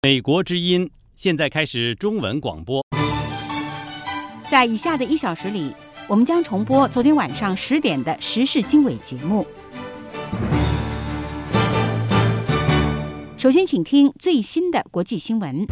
美国之音现在开始中文广播。 在以下的1小时里，我们将重播昨天晚上10点的时事经纬节目。首先，请听最新的国际新闻。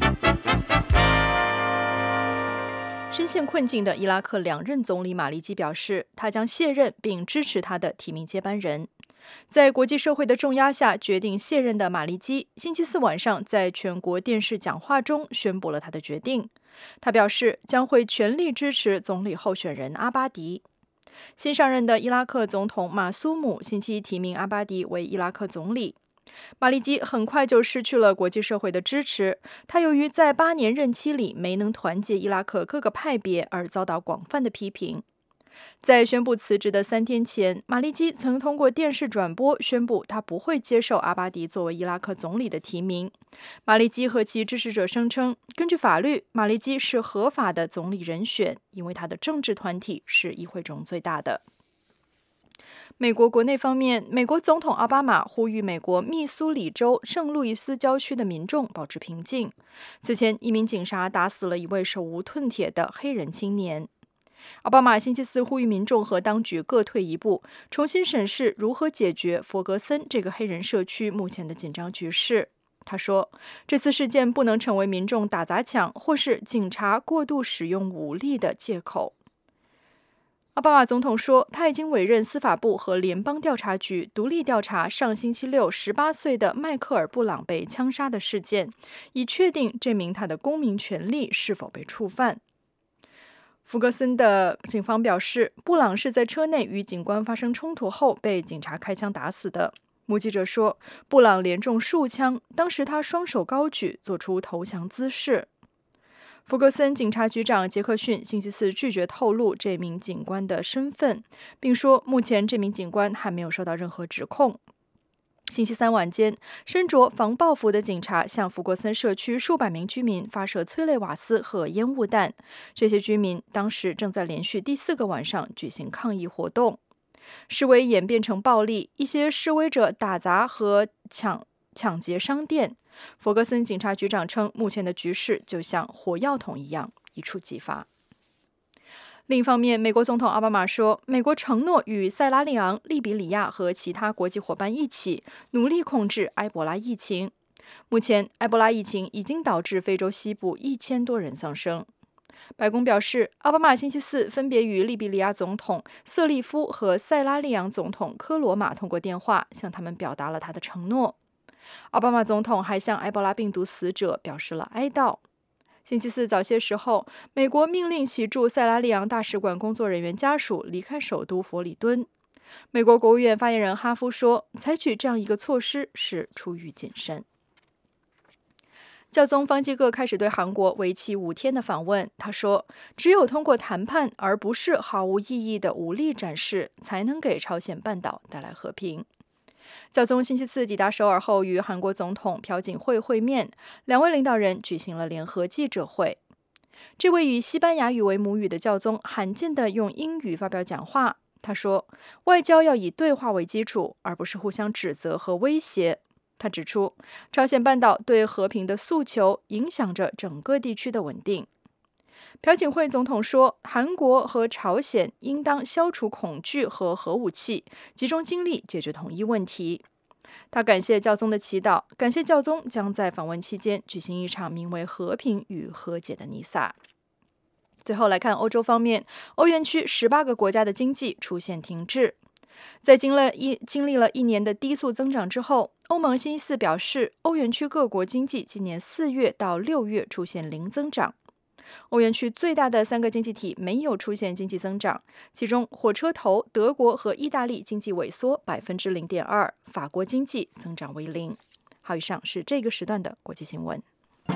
深陷困境的伊拉克2任总理马利基表示，他将卸任并支持他的提名接班人。在国际社会的重压下决定卸任的马利基，星期四晚上在全国电视讲话中宣布了他的决定。他表示将会全力支持总理候选人阿巴迪。新上任的伊拉克总统马苏姆星期一提名阿巴迪为伊拉克总理。马利基很快就失去了国际社会的支持，他由于在8年任期里没能团结伊拉克各个派别而遭到广泛的批评。在宣布辞职的3天前，马利基曾通过电视转播宣布他不会接受阿巴迪作为伊拉克总理的提名。马利基和其支持者声称，根据法律，马利基是合法的总理人选，因为他的政治团体是议会中最大的。美国国内方面，美国总统奥巴马呼吁美国密苏里州圣路易斯郊区的民众保持平静。此前，一名警察打死了一位手无寸铁的黑人青年。奥巴马星期四呼吁民众和当局各退一步，重新审视如何解决佛格森这个黑人社区目前的紧张局势。他说，这次事件不能成为民众打砸抢或是警察过度使用武力的借口。奥巴马总统说，他已经委任司法部和联邦调查局独立调查上星期六18岁的迈克尔·布朗被枪杀的事件，以确定这名他的公民权利是否被触犯。福格森的警方表示，布朗是在车内与警官发生冲突后被警察开枪打死的。目击者说，布朗连中数枪，当时他双手高举，做出投降姿势。福格森警察局长杰克逊星期四拒绝透露这名警官的身份，并说目前这名警官还没有受到任何指控。星期三晚间，身着防爆服的警察向福格森社区数百名居民发射催泪瓦斯和烟雾弹。这些居民当时正在连续第4个晚上举行抗议活动。示威演变成暴力，一些示威者打砸和抢劫商店。福格森警察局长称，目前的局势就像火药桶一样一触即发。另一方面，美国总统奥巴马说，美国承诺与塞拉利昂、利比里亚和其他国际伙伴一起努力控制埃博拉疫情。目前，埃博拉疫情已经导致非洲西部1000多人丧生。白宫表示，奥巴马星期四分别与利比里亚总统瑟利夫和塞拉利昂总统科罗马通过电话，向他们表达了他的承诺。奥巴马总统还向埃博拉病毒死者表示了哀悼。星期四早些时候，美国命令其驻塞拉利昂大使馆工作人员家属离开首都佛里敦。美国国务院发言人哈夫说，采取这样一个措施是出于谨慎。教宗方济各开始对韩国为期5天的访问。他说，只有通过谈判，而不是毫无意义的武力展示，才能给朝鲜半岛带来和平。教宗星期四抵达首尔后，与韩国总统朴槿惠会面，2位领导人举行了联合记者会。这位以西班牙语为母语的教宗罕见地用英语发表讲话。他说，外交要以对话为基础，而不是互相指责和威胁。他指出，朝鲜半岛对和平的诉求影响着整个地区的稳定。朴槿惠总统说，韩国和朝鲜应当消除恐惧和核武器，集中精力解决统一问题。他感谢教宗的祈祷，感谢教宗将在访问期间举行一场名为和平与和解的弥撒。最后来看欧洲方面，欧元区18个国家的经济出现停滞。在经历了1年的低速增长之后，欧盟星期四表示，欧元区各国经济今年4月到6月出现零增长。欧元区最大的3个经济体没有出现经济增长，其中火车头德国和意大利经济萎缩 0.2%， 法国经济增长为0%。好，以上是这个时段的国际新闻。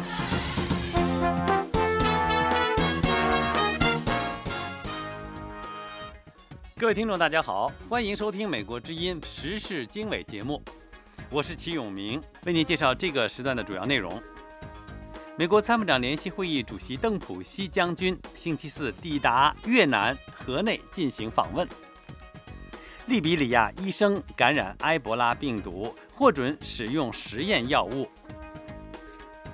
各位听众大家好，欢迎收听美国之音时事经纬节目，我是齐永明，为您介绍这个时段的主要内容。美国参谋长联席会议主席邓普西将军星期四抵达越南河内进行访问。利比里亚医生感染埃博拉病毒，获准使用实验药物。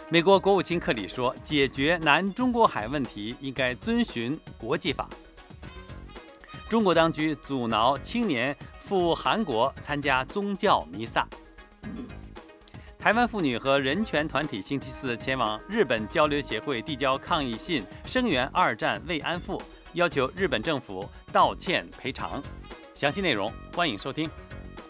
美国国务卿克里说，解决南中国海问题应该遵循国际法。中国当局阻挠青年赴韩国参加宗教弥撒。台湾妇女和人权团体星期四前往日本交流协会递交抗议信，声援二战慰安妇，要求日本政府道歉赔偿。详细内容欢迎收听。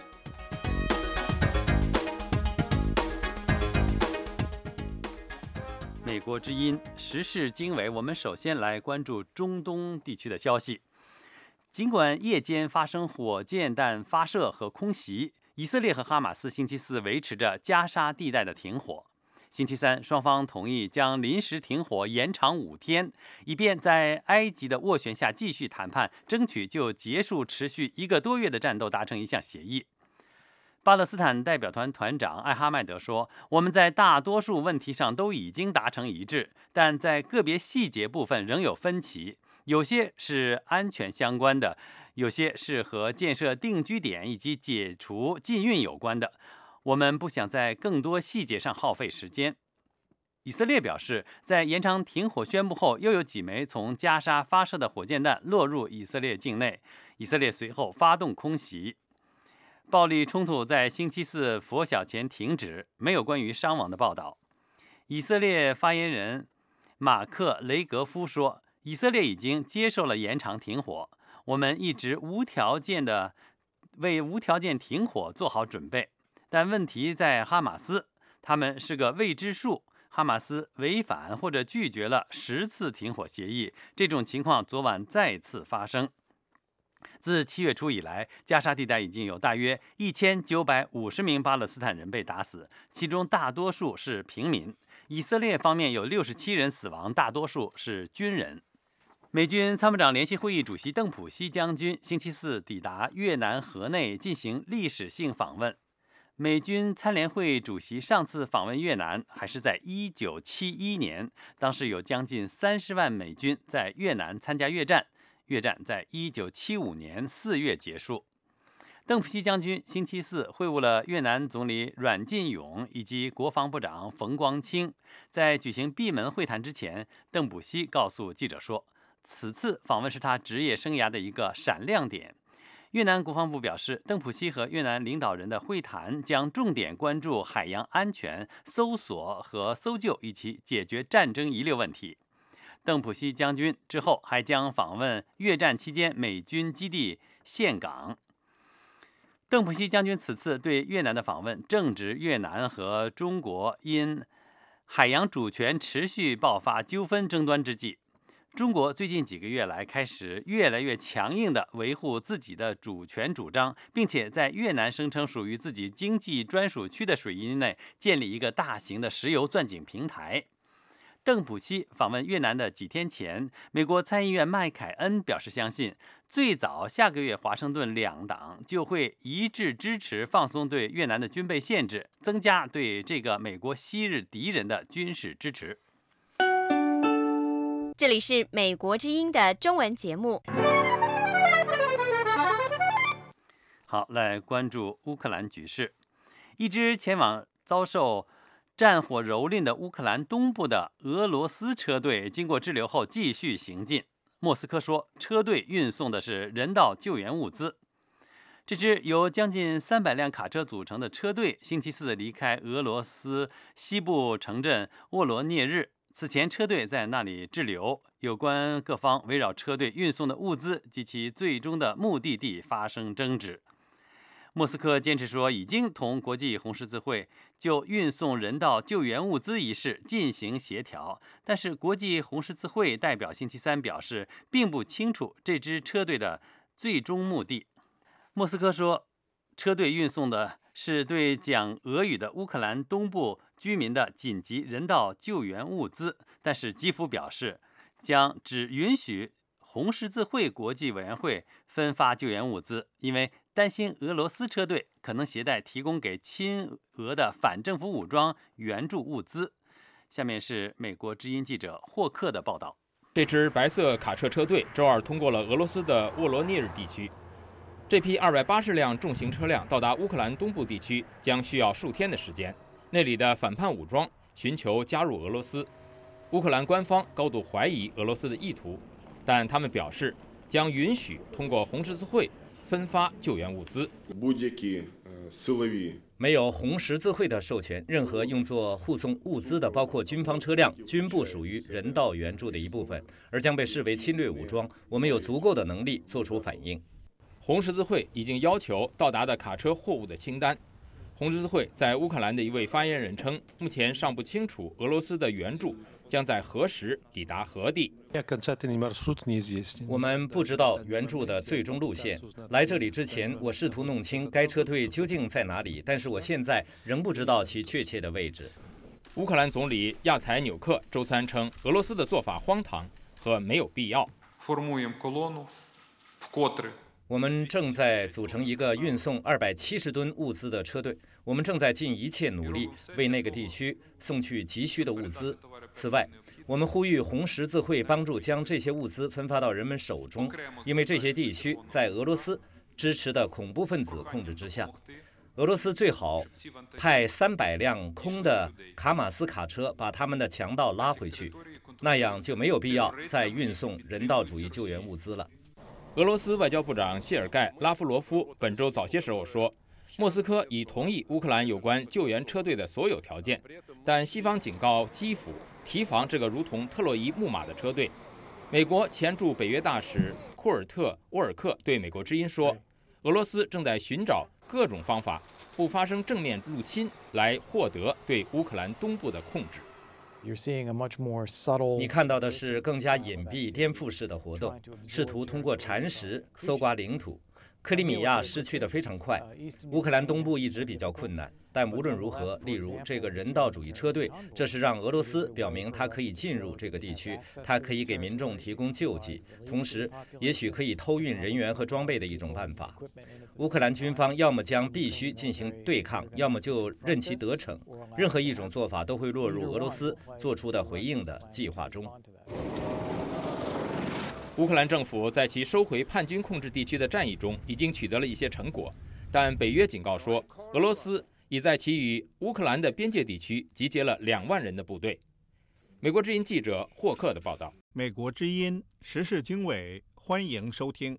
美国之音时事经纬，我们首先来关注中东地区的消息。尽管夜间发生火箭弹发射和空袭，以色列和哈马斯星期四维持着加沙地带的停火。星期三，双方同意将临时停火延长5天，以便在埃及的斡旋下继续谈判，争取就结束持续1个多月的战斗达成一项协议。巴勒斯坦代表团团长艾哈迈德说，我们在大多数问题上都已经达成一致，但在个别细节部分仍有分歧，有些是安全相关的，有些是和建设定居点以及解除禁运有关的。我们不想在更多细节上耗费时间。以色列表示，在延长停火宣布后，又有几枚从加沙发射的火箭弹落入以色列境内，以色列随后发动空袭。暴力冲突在星期四拂晓前停止，没有关于伤亡的报道。以色列发言人马克·雷格夫说，以色列已经接受了延长停火，我们一直为无条件停火做好准备。但问题在哈马斯，他们是个未知数。哈马斯违反或者拒绝了10次停火协议，这种情况昨晚再次发生。自7月初以来，加沙地带已经有大约1950名巴勒斯坦人被打死，其中大多数是平民。以色列方面有67人死亡，大多数是军人。美军参谋长联席会议主席邓普西将军星期四抵达越南河内进行历史性访问。美军参联会主席上次访问越南还是在1971年，当时有将近30万美军在越南参加越战。越战在1975年4月结束。邓普西将军星期四会晤了越南总理阮晋勇以及国防部长冯光清。在举行闭门会谈之前，邓普西告诉记者说，此次访问是他职业生涯的一个闪亮点。越南国防部表示，邓普西和越南领导人的会谈将重点关注海洋安全、搜索和搜救以及解决战争遗留问题。邓普西将军之后还将访问越战期间美军基地岘港。邓普西将军此次对越南的访问正值越南和中国因海洋主权持续爆发纠纷争端之际。中国最近几个月来开始越来越强硬地维护自己的主权主张，并且在越南声称属于自己经济专属区的水域内建立一个大型的石油钻井平台。邓普西访问越南的几天前，美国参议院麦凯恩表示相信，最早下个月华盛顿两党就会一致支持放松对越南的军备限制，增加对这个美国昔日敌人的军事支持。 这里是美国之音的中文节目。 好，来关注乌克兰局势。一支前往遭受战火蹂躏的乌克兰东部的俄罗斯车队经过滞留后继续行进。莫斯科说，车队运送的是人道救援物资。这支由将近300辆卡车组成的车队星期四离开俄罗斯西部城镇沃罗涅日。此前车队在那里滞留，有关各方围绕车队运送的物资及其最终的目的地发生争执。莫斯科坚持说，已经同国际红十字会就运送人道救援物资一事进行协调，但是国际红十字会代表星期三表示，并不清楚这支车队的最终目的。莫斯科说，车队运送的是对讲俄语的乌克兰东部居民的紧急人道救援物资，但是基辅表示将只允许红十字会国际委员会分发救援物资，因为担心俄罗斯车队可能携带提供给亲俄的反政府武装援助物资。下面是美国之音记者霍克的报道。 这支白色卡车车队周二通过了俄罗斯的沃罗涅日地区。这批280辆重型车辆到达乌克兰东部地区将需要数天的时间，那里的反叛武装寻求加入俄罗斯。乌克兰官方高度怀疑俄罗斯的意图，但他们表示将允许通过红十字会分发救援物资。 没有红十字会的授权，任何用作护送物资的，包括军方车辆，均不属于人道援助的一部分，而将被视为侵略武装。我们有足够的能力做出反应。 红十字会已经要求到达的卡车货物的清单。红十字会在乌克兰的一位发言人称，目前尚不清楚俄罗斯的援助将在何时抵达何地。 我们不知道援助的最终路线。来这里之前，我试图弄清该车队究竟在哪里，但是我现在仍不知道其确切的位置。 乌克兰总理亚采纽克周三称，俄罗斯的做法荒唐和没有必要。 我们正在组成一个运送270吨物资的车队，我们正在尽一切努力为那个地区送去急需的物资。此外，我们呼吁红十字会帮助将这些物资分发到人们手中，因为这些地区在俄罗斯支持的恐怖分子控制之下。俄罗斯最好派300辆空的卡马斯卡车把他们的强盗拉回去，那样就没有必要再运送人道主义救援物资了。 俄罗斯外交部长谢尔盖·拉夫罗夫本周早些时候说，莫斯科已同意乌克兰有关救援车队的所有条件，但西方警告基辅提防这个如同特洛伊木马的车队。美国前驻北约大使库尔特·沃尔克对美国之音说，俄罗斯正在寻找各种方法不发生正面入侵，来获得对乌克兰东部的控制。 你看到的是更加隐蔽、颠覆式的活动，试图通过蚕食搜刮领土。克里米亚失去得非常快，乌克兰东部一直比较困难，但无论如何，例如这个人道主义车队，这是让俄罗斯表明它可以进入这个地区，它可以给民众提供救济，同时也许可以偷运人员和装备的一种办法。乌克兰军方要么将必须进行对抗，要么就任其得逞，任何一种做法都会落入俄罗斯做出的回应的计划中。 乌克兰政府在其收回叛军控制地区的战役中已经取得了一些成果，但北约警告说，俄罗斯已在其与乌克兰的边界地区集结了2万人的部队。美国之音记者霍克的报道。 美国之音时事经纬，欢迎收听。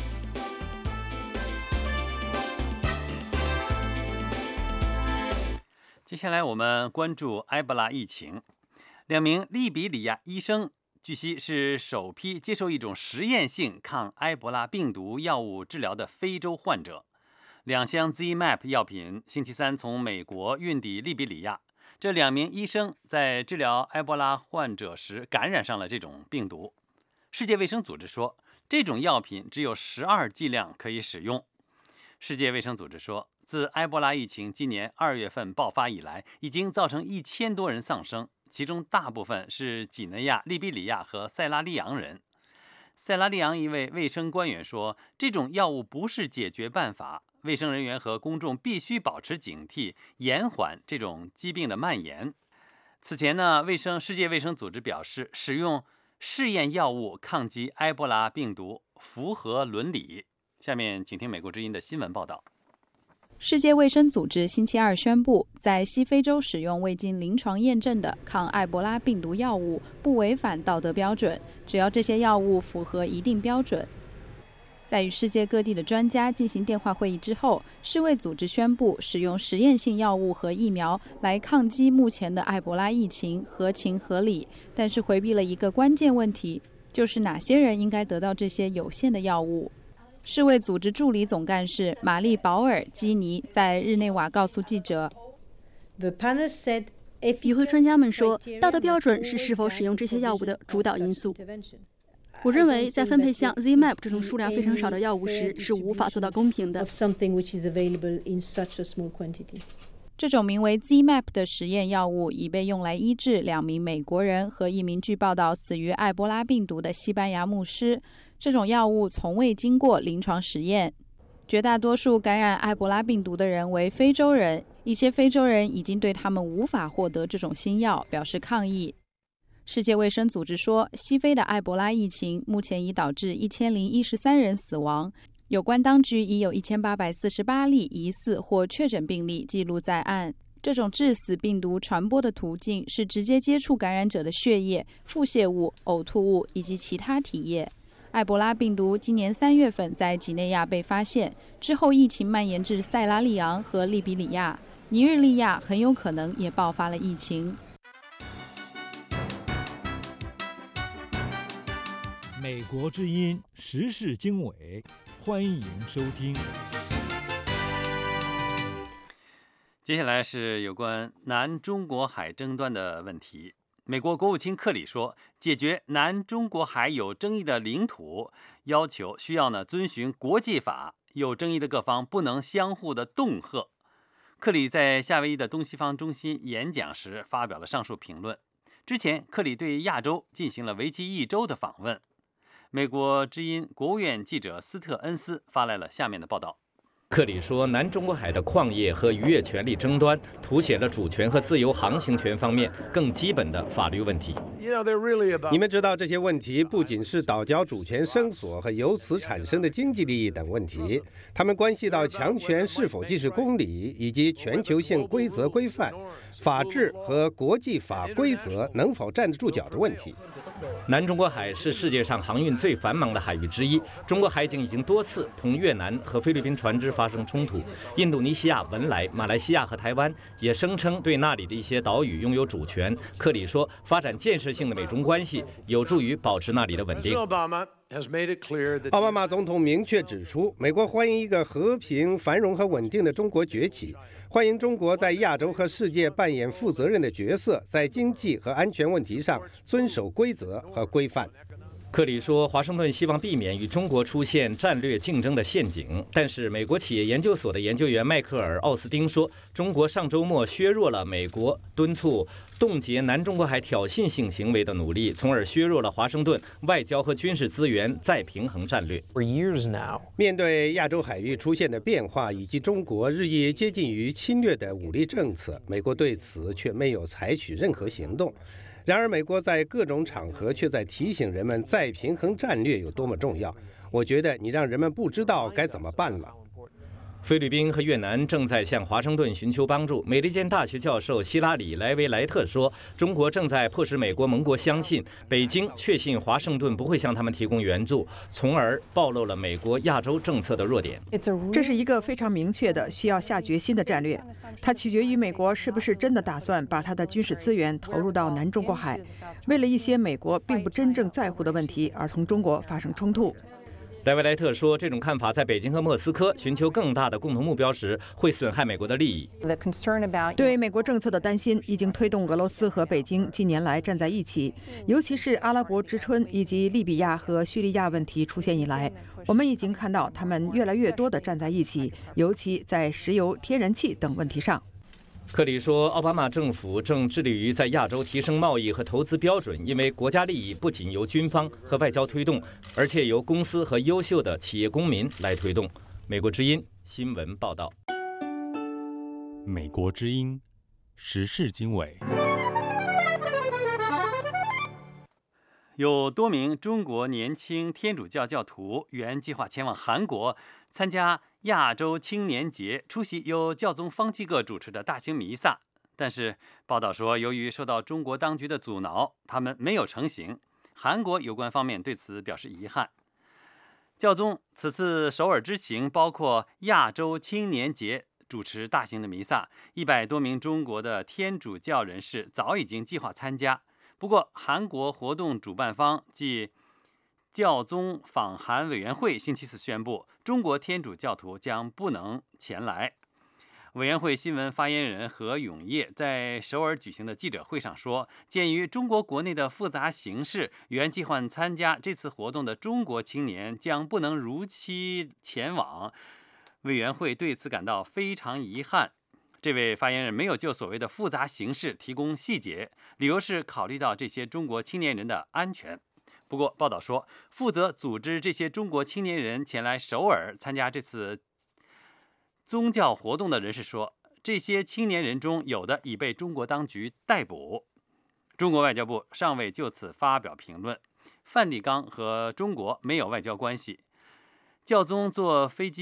接下来我们关注埃博拉疫情。2名利比里亚医生据悉是首批接受一种实验性抗埃博拉病毒药物治疗的非洲患者。2箱 ZMapp 药品星期三从美国运抵利比里亚。这2名医生在治疗埃博拉患者时感染上了这种病毒。世界卫生组织说，这种药品只有12剂量可以使用。世界卫生组织说，自埃博拉疫情今年2月份爆发以来，已经造成1000多人丧生，其中大部分是几内亚、利比里亚和塞拉利昂人。塞拉利昂一位卫生官员说，这种药物不是解决办法，卫生人员和公众必须保持警惕，延缓这种疾病的蔓延。此前呢，世界卫生组织表示，使用试验药物抗击埃博拉病毒符合伦理。下面请听美国之音的新闻报道。 世界卫生组织星期二宣布，在西非洲使用未经临床验证的抗埃博拉病毒药物不违反道德标准，只要这些药物符合一定标准。在与世界各地的专家进行电话会议之后，世卫组织宣布使用实验性药物和疫苗来抗击目前的埃博拉疫情合情合理，但是回避了一个关键问题，就是哪些人应该得到这些有限的药物。世卫组织助理总干事玛丽·保尔·基尼在日内瓦告诉记者， 与会专家们说，道德标准是是否使用这些药物的主导因素。我认为在分配像 ZMapp 这种数量非常少的药物时，是无法做到公平的。 这种名为 ZMapp 的实验药物已被用来医治2名美国人和1名据报道死于埃博拉病毒的西班牙牧师。这种药物从未经过临床实验。绝大多数感染埃博拉病毒的人为非洲人，一些非洲人已经对他们无法获得这种新药表示抗议。世界卫生组织说，西非的埃博拉疫情目前已导致1013人死亡，有关当局已有1848例疑似或确诊病例记录在案。 这种致死病毒传播的途径是直接接触感染者的血液、腹泻物、呕吐物以及其他体液。埃博拉病毒今年3月份在几内亚被发现，之后疫情蔓延至塞拉利昂和利比里亚，尼日利亚很有可能也爆发了疫情。 美国之音时事经纬，欢迎收听。 接下来是有关南中国海争端的问题。美国国务卿克里说，解决南中国海有争议的领土要求需要遵循国际法，有争议的各方不能相互的恫吓。克里在夏威夷的东西方中心演讲时发表了上述评论。之前，克里对亚洲进行了为期1周的访问。美国之音国务院记者斯特恩斯发来了下面的报道。 克里说，南中国海的矿业和渔业权利争端凸显了主权和自由航行权方面更基本的法律问题。 你们知道，这些问题不仅是岛礁主权声索和由此产生的经济利益等问题，它们关系到强权是否既是公理，以及全球性规则规范、法治和国际法规则能否站得住脚的问题。 南中国海是世界上航运最繁忙的海域之一，中国海警已经多次同越南和菲律宾船只发生冲突，印度尼西亚、文莱、马来西亚和台湾也声称对那里的一些岛屿拥有主权。克里说，发展建设性的美中关系有助于保持那里的稳定。 奥巴马总统明确指出，美国欢迎一个和平、繁荣和稳定的中国崛起，欢迎中国在亚洲和世界扮演负责任的角色，在经济和安全问题上遵守规则和规范。 克里说，华盛顿希望避免与中国出现战略竞争的陷阱，但是美国企业研究所的研究员迈克尔·奥斯汀说，中国上周末削弱了美国敦促冻结南中国海挑衅性行为的努力，从而削弱了华盛顿外交和军事资源再平衡战略。 面对亚洲海域出现的变化以及中国日益接近于侵略的武力政策，美国对此却没有采取任何行动。然而，美国在各种场合却在提醒人们再平衡战略有多么重要。我觉得你让人们不知道该怎么办了。 菲律宾和越南正在向华盛顿寻求帮助。美利坚大学教授希拉里·莱维莱特说，中国正在迫使美国盟国相信北京确信华盛顿不会向他们提供援助，从而暴露了美国亚洲政策的弱点。 这是一个非常明确的需要下决心的战略，它取决于美国是不是真的打算把它的军事资源投入到南中国海，为了一些美国并不真正在乎的问题而同中国发生冲突。 莱维莱特说，这种看法在北京和莫斯科寻求更大的共同目标时会损害美国的利益。 对美国政策的担心已经推动俄罗斯和北京近年来站在一起，尤其是阿拉伯之春以及利比亚和叙利亚问题出现以来，我们已经看到他们越来越多地站在一起，尤其在石油、天然气等问题上。 克里说，奥巴马政府正致力于在亚洲提升贸易和投资标准，因为国家利益不仅由军方和外交推动，而且由公司和优秀的企业公民来推动。美国之音新闻报道。 美国之音时事经纬。 有多名中国年轻天主教教徒原计划前往韩国参加亚洲青年节，出席由教宗方济各主持的大型弥撒，但是报道说，由于受到中国当局的阻挠，他们没有成行。韩国有关方面对此表示遗憾。教宗此次首尔之行包括亚洲青年节主持大型的弥撒，100多名中国的天主教人士早已经计划参加。不过，韩国活动主办方即教宗访韩委员会星期四宣布，中国天主教徒将不能前来。委员会新闻发言人何永业在首尔举行的记者会上说，鉴于中国国内的复杂形势，原计划参加这次活动的中国青年将不能如期前往，委员会对此感到非常遗憾。这位发言人没有就所谓的复杂形势提供细节，理由是考虑到这些中国青年人的安全。不过，报道说，负责组织这些中国青年人前来首尔参加这次宗教活动的人士说，这些青年人中有的已被中国当局逮捕。中国外交部尚未就此发表评论。梵蒂冈和中国没有外交关系。教宗坐飞机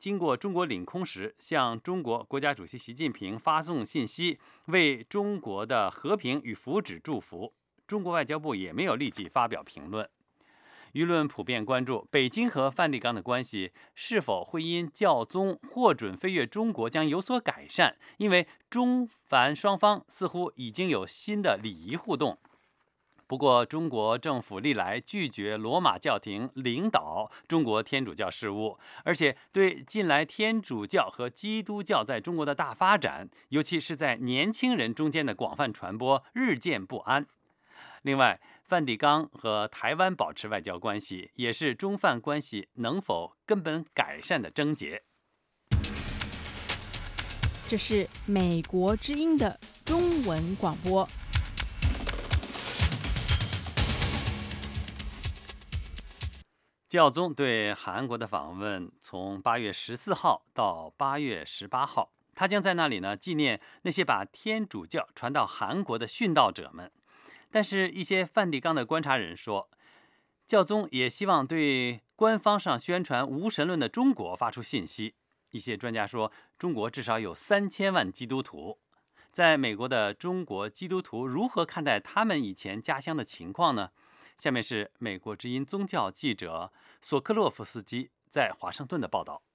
经过中国领空时，向中国国家主席习近平发送信息，为中国的和平与福祉祝福。中国外交部也没有立即发表评论。舆论普遍关注北京和梵蒂冈的关系是否会因教宗获准飞越中国将有所改善，因为中梵双方似乎已经有新的礼仪互动。不过，中国政府历来拒绝罗马教廷领导中国天主教事务，而且对近来天主教和基督教在中国的大发展，尤其是在年轻人中间的广泛传播，日渐不安。另外，梵蒂冈和台湾保持外交关系，也是中梵关系能否根本改善的症结。 这是美国之音的中文广播。 教宗对韩国的访问从8月14号到8月18号，他将在那里纪念那些把天主教传到韩国的殉道者们。但是，一些梵蒂冈的观察人说，教宗也希望对官方上宣传无神论的中国发出信息。一些专家说，中国至少有3000万基督徒。在美国的中国基督徒如何看待他们以前家乡的情况呢？下面是美国之音宗教记者索克洛夫斯基在华盛顿的报道。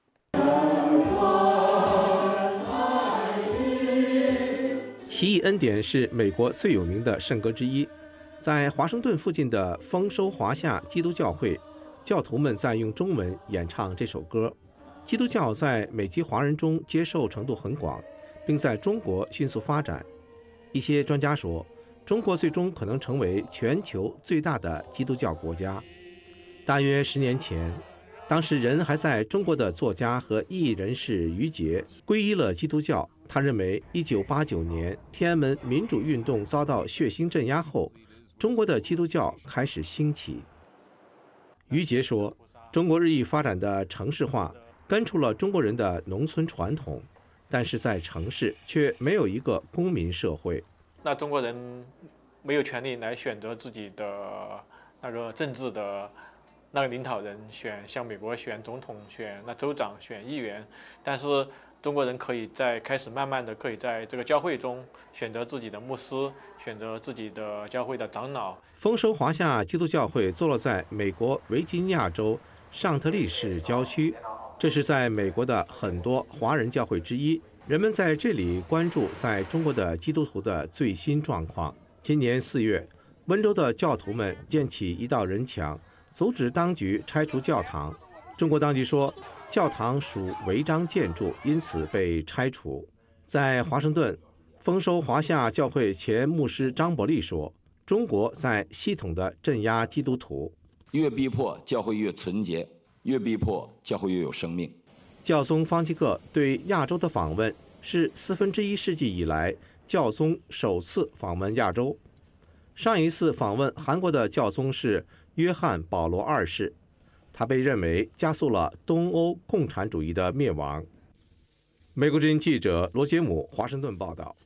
奇异恩典是美国最有名的圣歌之一，在华盛顿附近的丰收华夏基督教会，教徒们在用中文演唱这首歌。基督教在美籍华人中接受程度很广，并在中国迅速发展。一些专家说，中国最终可能成为全球最大的基督教国家。大约10年前，当时人还在中国的作家和异议人士于杰皈依了基督教。他认为1989年天安门民主运动遭到血腥镇压后，中国的基督教开始兴起。于杰说，中国日益发展的城市化根除了中国人的农村传统，但是在城市却没有一个公民社会。 那中国人没有权利来选择自己的那个政治的那个领导人，像美国选总统、选那州长、选议员，但是中国人开始慢慢的可以在这个教会中选择自己的牧师，选择自己的教会的长老。 丰收华夏基督教会坐落在美国维吉尼亚州尚特利市郊区，这是在美国的很多华人教会之一。人们在这里关注在中国的基督徒的最新状况。今年4月，温州的教徒们建起一道人墙，阻止当局拆除教堂。中国当局说，教堂属违章建筑，因此被拆除。在华盛顿，丰收华夏教会前牧师张伯利说，中国在系统地镇压基督徒。 越逼迫教会越纯洁，越逼迫教会越有生命。 教宗方济各对亚洲的访问是1/4世纪以来教宗首次访问亚洲。上一次访问韩国的教宗是约翰保罗2世，他被认为加速了东欧共产主义的灭亡。美国之音记者罗杰姆华盛顿报道。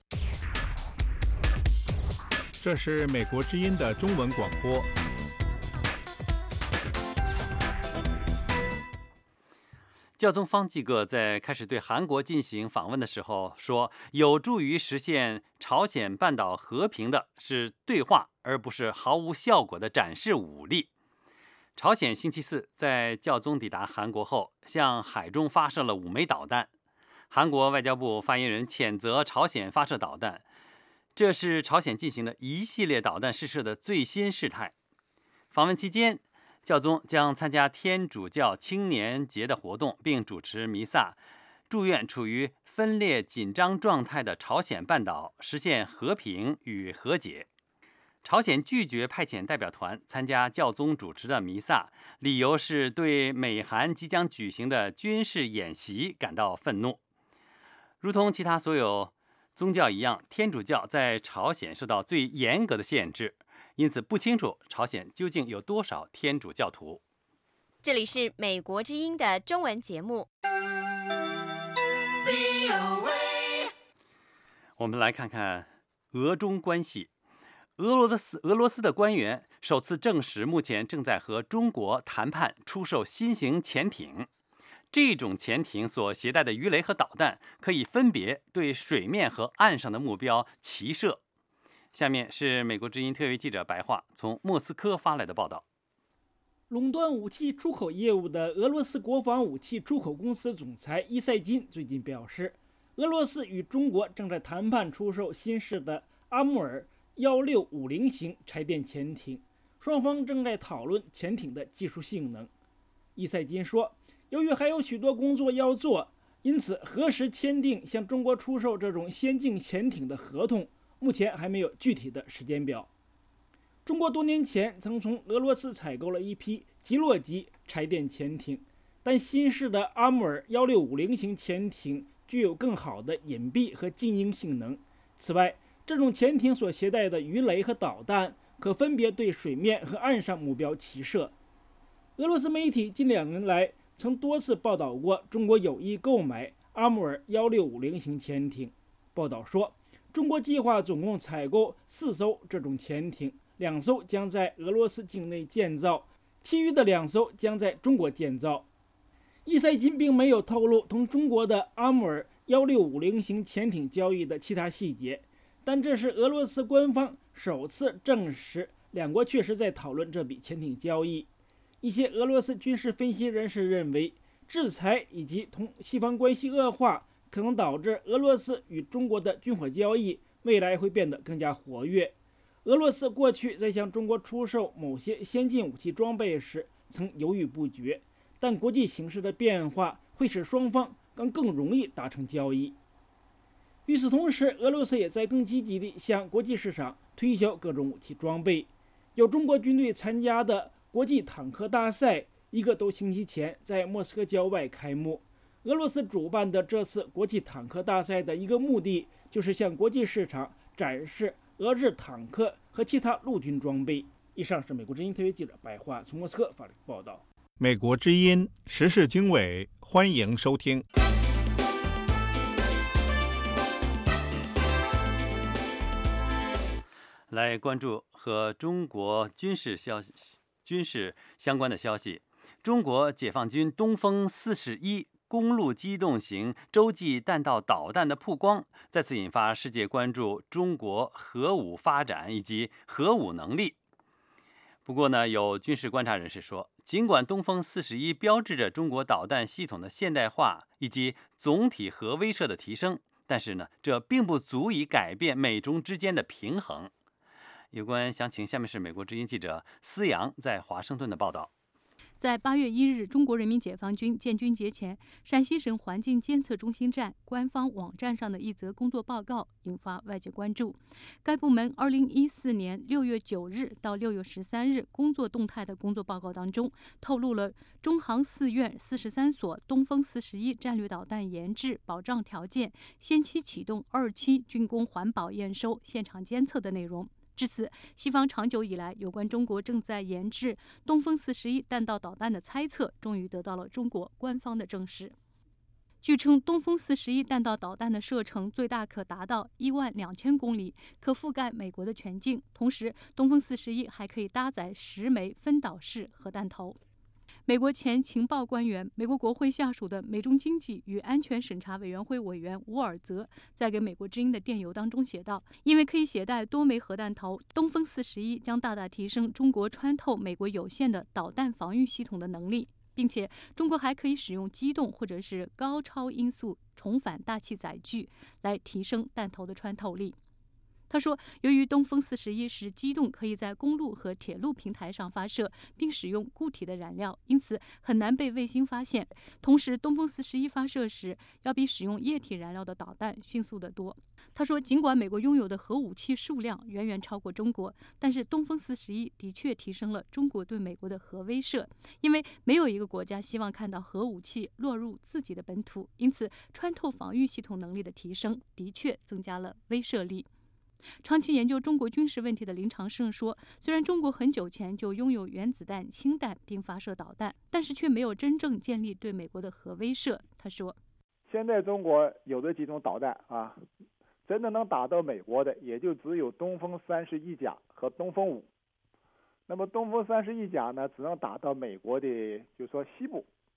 这是美国之音的中文广播。 教宗方济各在开始对韩国进行访问的时候说，有助于实现朝鲜半岛和平的是对话，而不是毫无效果的展示武力。朝鲜星期4在教宗抵达韩国后，向海中发射了5枚导弹。韩国外交部发言人谴责朝鲜发射导弹，这是朝鲜进行的一系列导弹试射的最新事态。访问期间，教宗将参加天主教青年节的活动，并主持弥撒，祝愿处于分裂紧张状态的朝鲜半岛实现和平与和解。朝鲜拒绝派遣代表团参加教宗主持的弥撒，理由是对美韩即将举行的军事演习感到愤怒。如同其他所有宗教一样，天主教在朝鲜受到最严格的限制，因此不清楚朝鲜究竟有多少天主教徒。 这里是美国之音的中文节目。 我们来看看俄中关系。俄罗斯的官员首次证实，目前正在和中国谈判出售新型潜艇。 这种潜艇所携带的鱼雷和导弹可以分别对水面和岸上的目标齐射。下面是美国之音特约记者白桦从莫斯科发来的报道。 垄断武器出口业务的俄罗斯国防武器出口公司总裁伊塞金最近表示，俄罗斯与中国正在谈判出售新式的阿穆尔1650型柴电潜艇，双方正在讨论潜艇的技术性能。伊塞金说，由于还有许多工作要做，因此何时签订向中国出售这种先进潜艇的合同，目前还没有具体的时间表。中国多年前曾从俄罗斯采购了一批吉洛级柴电潜艇，但新式的阿穆尔1650型潜艇具有更好的隐蔽和静音性能。此外，这种潜艇所携带的鱼雷和导弹可分别对水面和岸上目标齐射。俄罗斯媒体近2年来曾多次报道过中国有意购买阿穆尔1650型潜艇。报道说，中国计划总共采购4艘这种潜艇，2艘将在俄罗斯境内建造，其余的2艘将在中国建造。伊塞金并没有透露同中国的阿穆尔1650型潜艇交易的其他细节，但这是俄罗斯官方首次证实两国确实在讨论这笔潜艇交易。一些俄罗斯军事分析人士认为，制裁以及同西方关系恶化可能导致俄罗斯与中国的军火交易未来会变得更加活跃。俄罗斯过去在向中国出售某些先进武器装备时曾犹豫不决，但国际形势的变化会使双方更容易达成交易。与此同时，俄罗斯也在更积极地向国际市场推销各种武器装备。有中国军队参加的国际坦克大赛1个多星期前在莫斯科郊外开幕。俄罗斯主办的这次国际坦克大赛的一个目的就是向国际市场展示俄制坦克和其他陆军装备。以上是美国之音特约记者白桦从莫斯科发来的报道。 美国之音时事经纬，欢迎收听。 来关注和中国军事相关的消息。中国解放军东风41公路机动型洲际弹道导弹的曝光，再次引发世界关注中国核武发展以及核武能力。不过呢，有军事观察人士说，尽管东风41标志着中国导弹系统的现代化以及总体核威慑的提升，但是呢，这并不足以改变美中之间的平衡。有关详情，下面是美国之音记者思阳在华盛顿的报道。 在8月1日中国人民解放军建军节前，陕西省环境监测中心站官方网站上的一则工作报告引发外界关注。该部门2014年6月9日到6月13日工作动态的工作报告当中，透露了中航4院43所东风41战略导弹研制保障条件先期启动2期军工环保验收现场监测的内容。至此，西方长久以来有关中国正在研制东风41弹道导弹的猜测，终于得到了中国官方的证实。据称，东风41弹道导弹的射程最大可达到12000公里，可覆盖美国的全境。同时，东风41还可以搭载10枚分导式核弹头。美国前情报官员、美国国会下属的美中经济与安全审查委员会委员沃尔泽在给美国之音的电邮当中写道：“因为可以携带多枚核弹头，东风41将大大提升中国穿透美国有限的导弹防御系统的能力，并且中国还可以使用机动或者是高超音速重返大气载具来提升弹头的穿透力。”他说，由于东风41是机动，可以在公路和铁路平台上发射，并使用固体的燃料，因此很难被卫星发现。同时，东风41发射时要比使用液体燃料的导弹迅速得多。他说，尽管美国拥有的核武器数量远远超过中国，但是东风41的确提升了中国对美国的核威慑，因为没有一个国家希望看到核武器落入自己的本土，因此穿透防御系统能力的提升的确增加了威慑力。长期研究中国军事问题的林长胜说，虽然中国很久前就拥有原子弹、氢弹并发射导弹，但是却没有真正建立对美国的核威慑。他说， 现在中国有的几种导弹啊，真的能打到美国的也就只有东风31甲和东风5。那么东风31甲呢，只能打到美国的就说西部，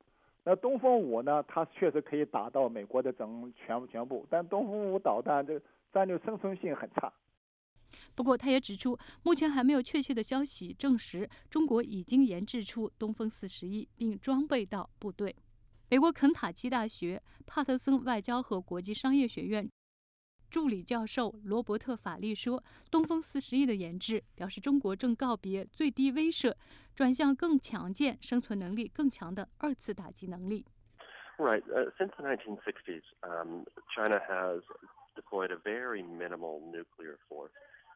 那东风5呢，它确实可以打到美国的全部，但东风5导弹这个战略生存性很差。 不过，他也指出，目前还没有确切的消息证实中国已经研制出东风41，并装备到部队。美国肯塔基大学帕特森外交和国际商业学院助理教授罗伯特·法利说，东风41的研制表示中国正告别最低威慑，转向更强健、生存能力更强的2次打击能力。 Right. Since the 1960s, China has deployed a very minimal nuclear force.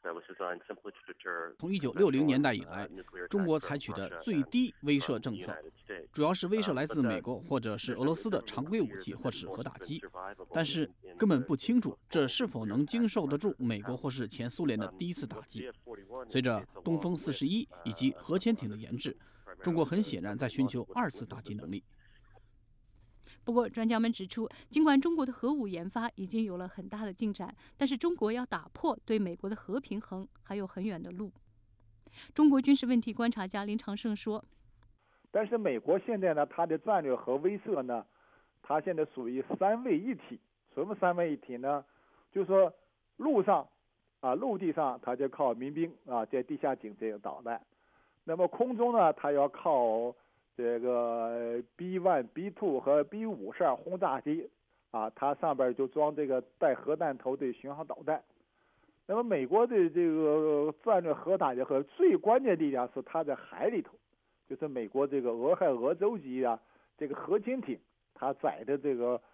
从1960年代以来，中国采取的最低威慑政策，主要是威慑来自美国或者是俄罗斯的常规武器或是核打击，但是根本不清楚这是否能经受得住美国或是前苏联的第一次打击。随着东风41以及核潜艇的研制，中国很显然在寻求2次打击能力。 不过，专家们指出，尽管中国的核武研发已经有了很大的进展，但是中国要打破对美国的核平衡还有很远的路。中国军事问题观察家林长胜说：“ 但是美国现在呢，它的战略核威慑呢，它现在属于3位一体。什么3位一体呢？就是说，陆地上它就靠民兵在地下井这个导弹，那么空中呢，它要靠这个 B1、B2 和 B52轰炸机它上边就装这个带核弹头的巡航导弹。那么美国的这个战略核打击和最关键力量是它在海里头，就是美国这个俄亥俄州级这个核潜艇它载的这个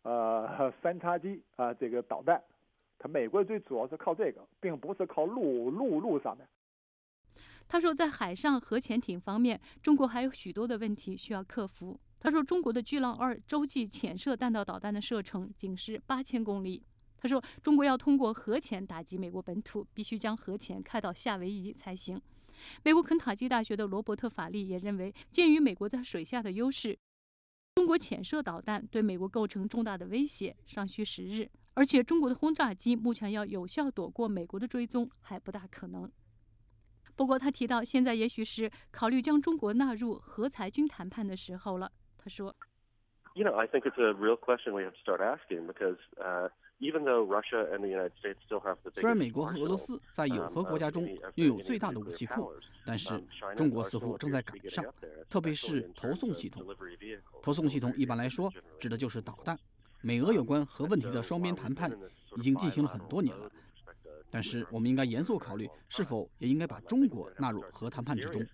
3叉戟这个导弹，它美国最主要是靠这个，并不是靠陆上面。 他说，在海上核潜艇方面，中国还有许多的问题需要克服。他说，中国的巨浪2洲际潜射弹道导弹的射程仅是8000公里。他说，中国要通过核潜打击美国本土，必须将核潜开到夏威夷才行。美国肯塔基大学的罗伯特·法利也认为，鉴于美国在水下的优势，中国潜射导弹对美国构成重大的威胁尚需时日，而且中国的轰炸机目前要有效躲过美国的追踪还不大可能。不过，他提到，现在也许是考虑将中国纳入核裁军谈判的时候了。他说 I think it's a real question we have to start asking because even though Russia and the United States still have the biggest 虽然美国和俄罗斯在有核国家中拥有最大的武器库，但是中国似乎正在赶上，特别是投送系统。投送系统一般来说指的就是导弹。美俄有关核问题的双边谈判已经进行了很多年了。但是我们应该严肃考虑，是否也应该把中国纳入核谈判之中。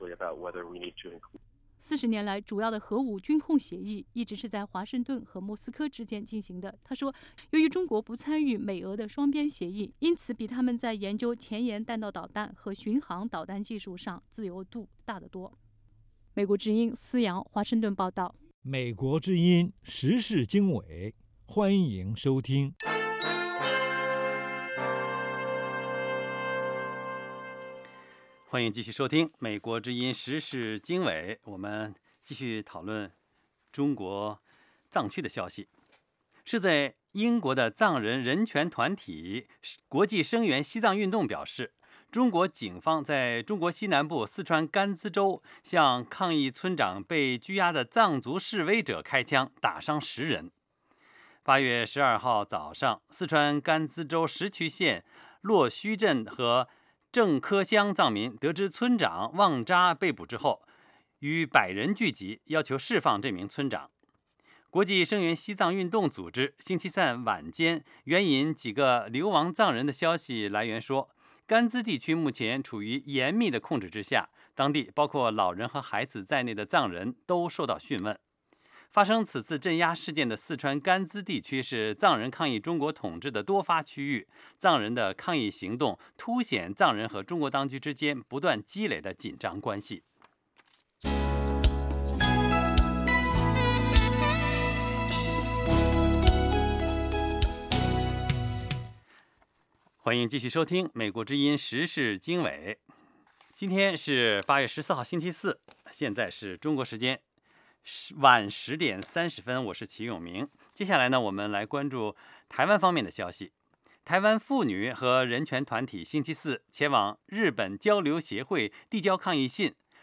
40年来，主要的核武军控协议一直是在华盛顿和莫斯科之间进行的。他说，由于中国不参与美俄的双边协议，因此比他们在研究前沿弹道导弹和巡航导弹技术上自由度大得多。美国之音思阳华盛顿报道。 美国之音时事经纬，欢迎收听。 欢迎继续收听《美国之音时事经纬》，我们继续讨论中国藏区的消息。是在英国的藏人人权团体国际声援西藏运动表示，中国警方在中国西南部四川甘孜州向抗议村长被拘押的藏族示威者开枪，打伤10人。8月12号早上，四川甘孜州石渠县洛须镇和郑科乡藏民得知村长旺扎被捕之后，逾100人聚集，要求释放这名村长。国际声援西藏运动组织星期三晚间援引几个流亡藏人的消息来源说，甘孜地区目前处于严密的控制之下，当地包括老人和孩子在内的藏人都受到讯问。发生此次镇压事件的四川甘孜地区是藏人抗议中国统治的多发区域，藏人的抗议行动凸显藏人和中国当局之间不断积累的紧张关系。欢迎继续收听美国之音时事经纬。今天是8月14号星期四，现在是中国时间晚10点30分，我是齐永明。接下来呢，我们来关注台湾方面的消息。台湾妇女和人权团体星期四前往日本交流协会递交抗议信，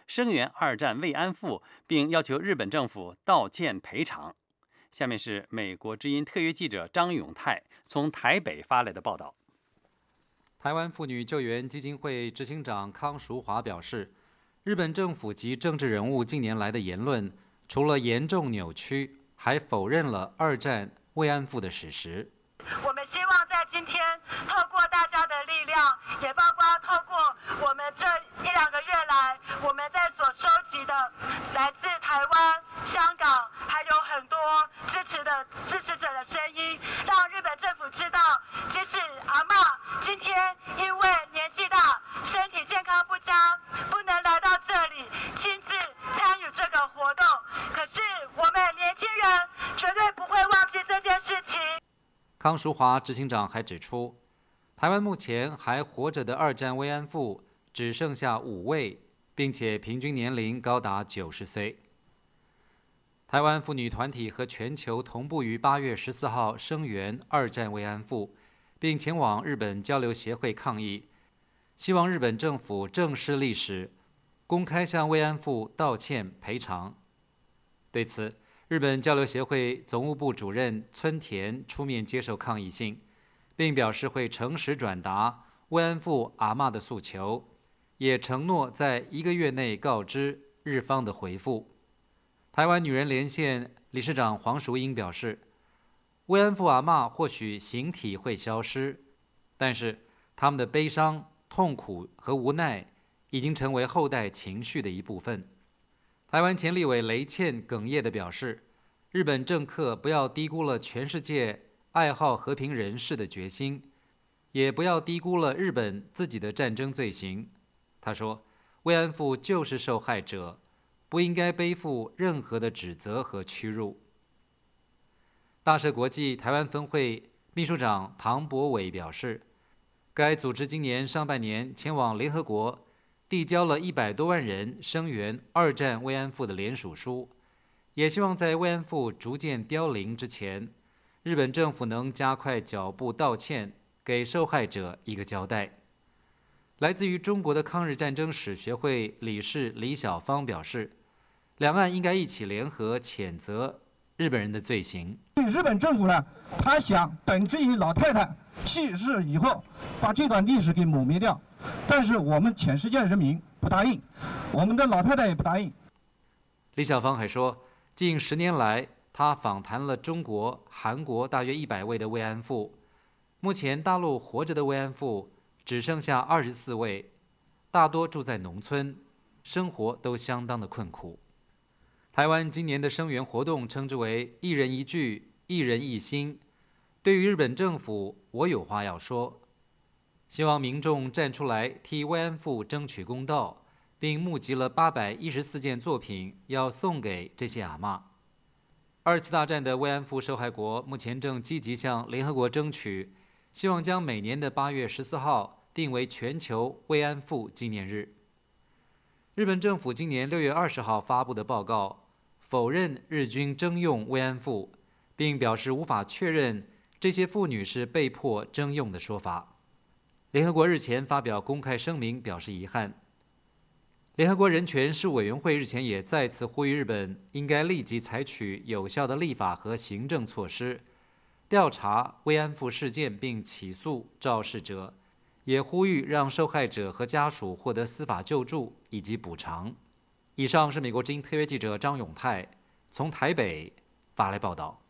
声援二战慰安妇，并要求日本政府道歉赔偿。下面是美国之音特约记者张永泰从台北发来的报道。 台湾妇女救援基金会执行长康淑华表示，日本政府及政治人物近年来的言论，除了严重扭曲，还否认了二战慰安妇的史实。 我们希望在今天，透过大家的力量，也包括透过我们这1-2个月来，我们在所收集的来自台湾、香港，还有很多支持者的声音，让日本政府知道，即使阿嬷今天因为年纪大、身体健康不佳，不能来到这里亲自参与这个活动，可是我们年轻人绝对不会忘记这件事情。 康淑华执行长还指出，台湾目前还活着的二战慰安妇只剩下5位，并且平均年龄高达90岁。台湾妇女团体和全球同步于8月14号声援二战慰安妇，并前往日本交流协会抗议，希望日本政府正视历史，公开向慰安妇道歉赔偿。对此，日本交流协会总务部主任村田出面接受抗议信，并表示会诚实转达慰安妇阿嬷的诉求，也承诺在1个月内告知日方的回复。台湾女人连线理事长黄淑英表示，慰安妇阿嬷或许形体会消失，但是他们的悲伤、痛苦和无奈已经成为后代情绪的一部分。台湾前立委雷倩哽咽地表示，日本政客不要低估了全世界爱好和平人士的决心，也不要低估了日本自己的战争罪行。他说，慰安妇就是受害者，不应该背负任何的指责和屈辱。大社国际台湾分会秘书长唐博伟表示，该组织今年上半年前往联合国递交了100多万人声援二战慰安妇的联署书，也希望在慰安妇逐渐凋零之前，日本政府能加快脚步道歉，给受害者一个交代。来自于中国的抗日战争史学会理事李小芳表示，两岸应该一起联合谴责日本人的罪行。 日本政府呢，他想等这些老太太去世以后，把这段历史给抹灭掉。但是我们全世界人民不答应，我们的老太太也不答应。 李小芳还说，近10年来，他访谈了中国、韩国大约100位的慰安妇，目前大陆活着的慰安妇只剩下24位，大多住在农村，生活都相当的困苦。台湾今年的声援活动称之为“一人一句，一人一心”。对于日本政府，我有话要说。希望民众站出来替慰安妇争取公道，并募集了814件作品要送给这些阿嬷。2次大战的慰安妇受害国目前正积极向联合国争取，希望将每年的8月14号定为全球慰安妇纪念日。日本政府今年6月20号发布的报告否认日军征用慰安妇，并表示无法确认这些妇女是被迫征用的说法。联合国日前发表公开声明，表示遗憾。联合国人权事务委员会日前也再次呼吁日本应该立即采取有效的立法和行政措施，调查慰安妇事件并起诉肇事者，也呼吁让受害者和家属获得司法救助以及补偿。以上是美国之音特约记者张永泰从台北发来报道。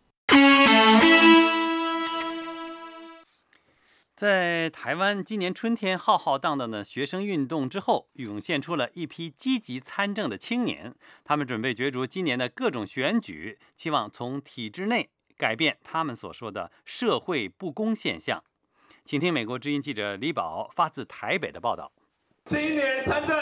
在台湾今年春天浩浩荡荡的学生运动之后，涌现出了一批积极参政的青年，他们准备角逐今年的各种选举，期望从体制内改变他们所说的社会不公现象。请听美国之音记者李宝发自台北的报道。 青年参政。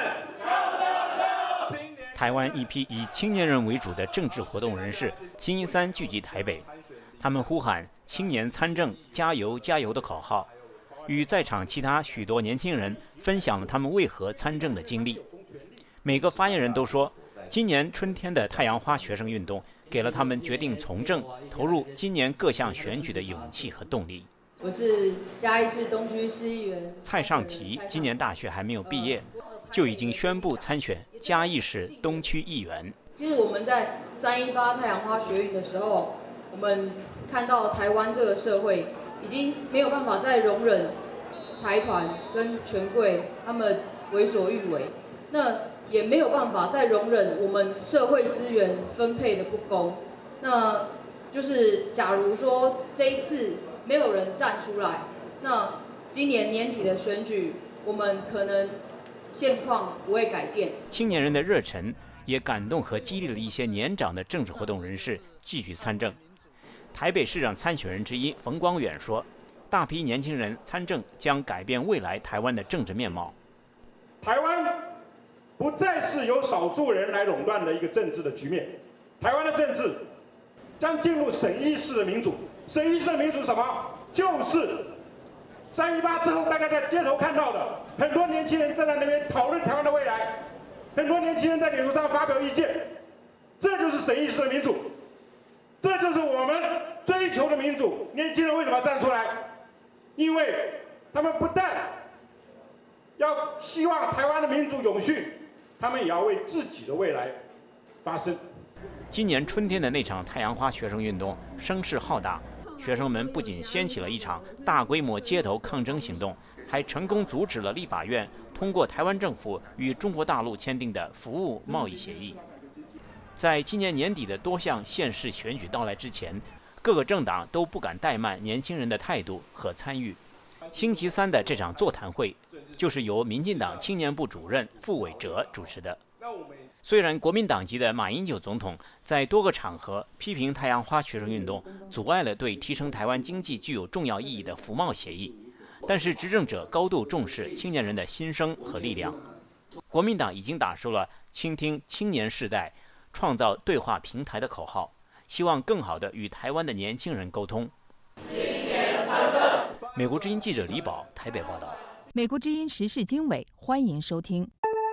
台湾一批以青年人为主的政治活动人士星期三聚集台北，他们呼喊青年参政加油加油的口号，与在场其他许多年轻人分享了他们为何参政的经历。每个发言人都说，今年春天的太阳花学生运动给了他们决定从政、投入今年各项选举的勇气和动力。 我是嘉义市东区市议员蔡尚提，今年大学还没有毕业， 就已经宣布参选嘉义市东区议员。 其实我们在318太阳花学运的时候，我们看到台湾这个社会已经没有办法再容忍财团跟权贵他们为所欲为，那也没有办法再容忍我们社会资源分配的不公。那就是假如说这一次没有人站出来，那今年年底的选举，我们可能现况不会改变。 青年人的热忱也感动和激励了一些年长的政治活动人士继续参政。台北市长参选人之一冯光远说，大批年轻人参政将改变未来台湾的政治面貌。 台湾不再是由少数人来垄断的一个政治的局面，台湾的政治将进入审议式的民主。审议式的民主是什么？就是318之后大家在街头看到的，很多年轻人站在那边讨论台湾的未来，很多年轻人在脸书上发表意见，这就是审议式的民主，这就是我们追求的民主。年轻人为什么要站出来？因为他们不但要希望台湾的民主永续，他们也要为自己的未来发声。 今年春天的那场太阳花学生运动声势浩大，学生们不仅掀起了一场大规模街头抗争行动，还成功阻止了立法院通过台湾政府与中国大陆签订的服务贸易协议。在今年年底的多项县市选举到来之前，各个政党都不敢怠慢年轻人的态度和参与。星期三的这场座谈会就是由民进党青年部主任傅伟哲主持的。虽然国民党籍的马英九总统在多个场合批评太阳花学生运动阻碍了对提升台湾经济具有重要意义的服贸协议，但是执政者高度重视青年人的心声和力量。国民党已经打出了倾听青年世代、创造对话平台的口号，希望更好地与台湾的年轻人沟通。美国之音记者李宝台北报道。 美国之音时事经纬，欢迎收听。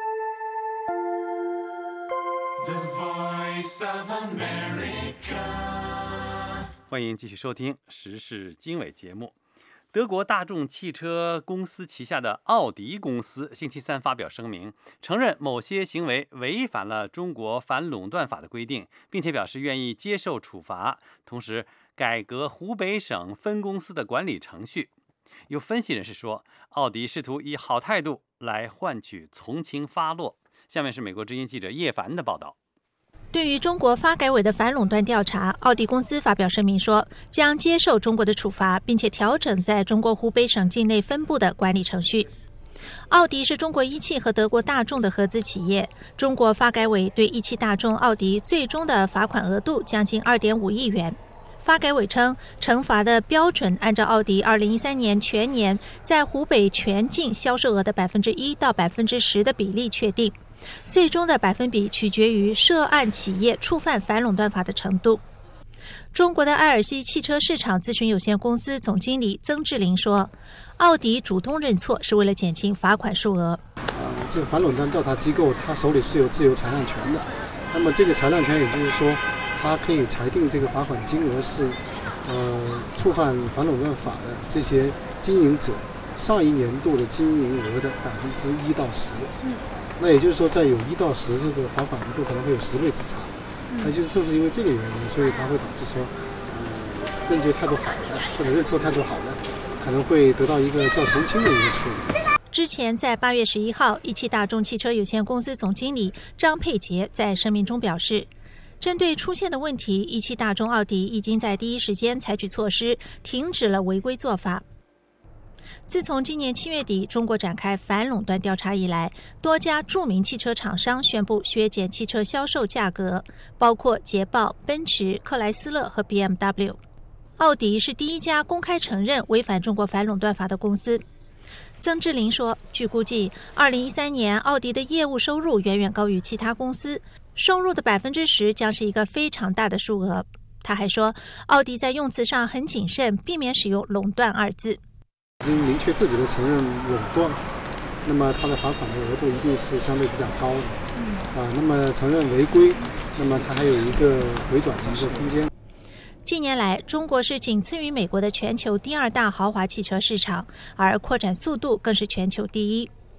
欢迎继续收听时事经纬节目。德国大众汽车公司旗下的奥迪公司星期三发表声明，承认某些行为违反了中国反垄断法的规定，并且表示愿意接受处罚，同时改革湖北省分公司的管理程序。有分析人士说，奥迪试图以好态度来换取从轻发落。下面是美国之音记者叶凡的报道。 对于中国发改委的反垄断调查，奥迪公司发表声明说，将接受中国的处罚，并且调整在中国湖北省境内分部的管理程序。奥迪是中国一汽和德国大众的合资企业，中国发改委对一汽大众、奥迪最终的罚款额度将近2.5亿元。发改委称，惩罚的标准按照奥迪2013年全年在湖北全境销售额的1%到10%的比例确定，最终的百分比取决于涉案企业触犯反垄断法的程度。中国的埃尔西汽车市场咨询有限公司总经理曾志林说，奥迪主动认错是为了减轻罚款数额。 这个反垄断调查机构它手里是有自由裁量权的，那么这个裁量权也就是说，它可以裁定这个罚款金额是触犯反垄断法的这些经营者上一年度的经营额的1%到10%。那也就是说，在有1到10这个罚款额度可能会有10倍之差。那就是正是因为这个原因，所以它会导致说，认罪态度好的或者认错态度好的，可能会得到一个较从轻的一个处理。 之前在8月11号，一汽大众汽车有限公司总经理张佩杰在声明中表示，针对出现的问题，一汽大众、奥迪已经在第一时间采取措施，停止了违规做法。自从今年7月底中国展开反垄断调查以来，多家著名汽车厂商宣布削减汽车销售价格，包括捷豹、奔驰、克莱斯勒和 BMW。 奥迪是第一家公开承认违反中国反垄断法的公司。曾志林说，据估计2013年奥迪的业务收入远远高于其他公司，收入的10%将是一个非常大的数额。他还说，奥迪在用词上很谨慎，避免使用垄断2字。 已经明确自己的承认垄断，那么它的罚款的额度一定是相对比较高的。那么承认违规，那么它还有一个回转的一个空间。 近年来，中国是仅次于美国的全球第2大豪华汽车市场，而扩展速度更是全球第一。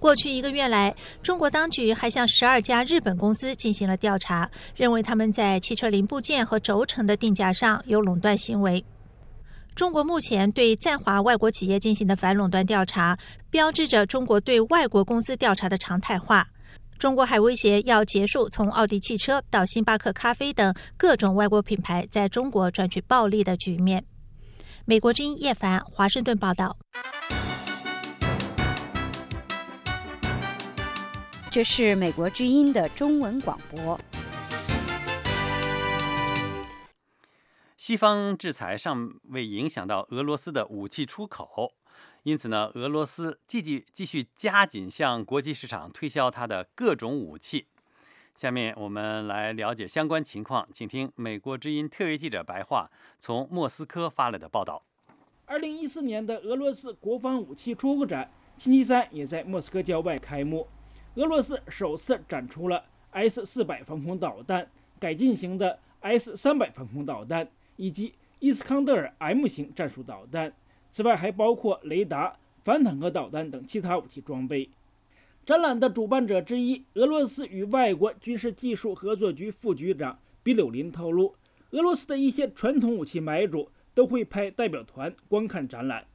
过去1个月来，中国当局还向12家日本公司进行了调查，认为他们在汽车零部件和轴承的定价上有垄断行为。中国目前对在华外国企业进行的反垄断调查，标志着中国对外国公司调查的常态化。中国还威胁要结束从奥迪汽车到星巴克咖啡等各种外国品牌在中国赚取暴利的局面。美国之音叶凡，华盛顿报道。 这是美国之音的中文广播。 西方制裁尚未影响到俄罗斯的武器出口，因此呢，俄罗斯继续加紧向国际市场推销它的各种武器。下面我们来了解相关情况，请听美国之音特约记者白桦从莫斯科发来的报道。 2014年的俄罗斯国防武器出口展星期三也在莫斯科郊外开幕。俄罗斯首次展出了 S-400 防空导弹、改进型的 S-300 防空导弹以及伊斯康德尔 M 型战术导弹，此外还包括雷达、反坦克导弹等其他武器装备。展览的主办者之一，俄罗斯与外国军事技术合作局副局长比柳林透露，俄罗斯的一些传统武器买主都会派代表团观看展览。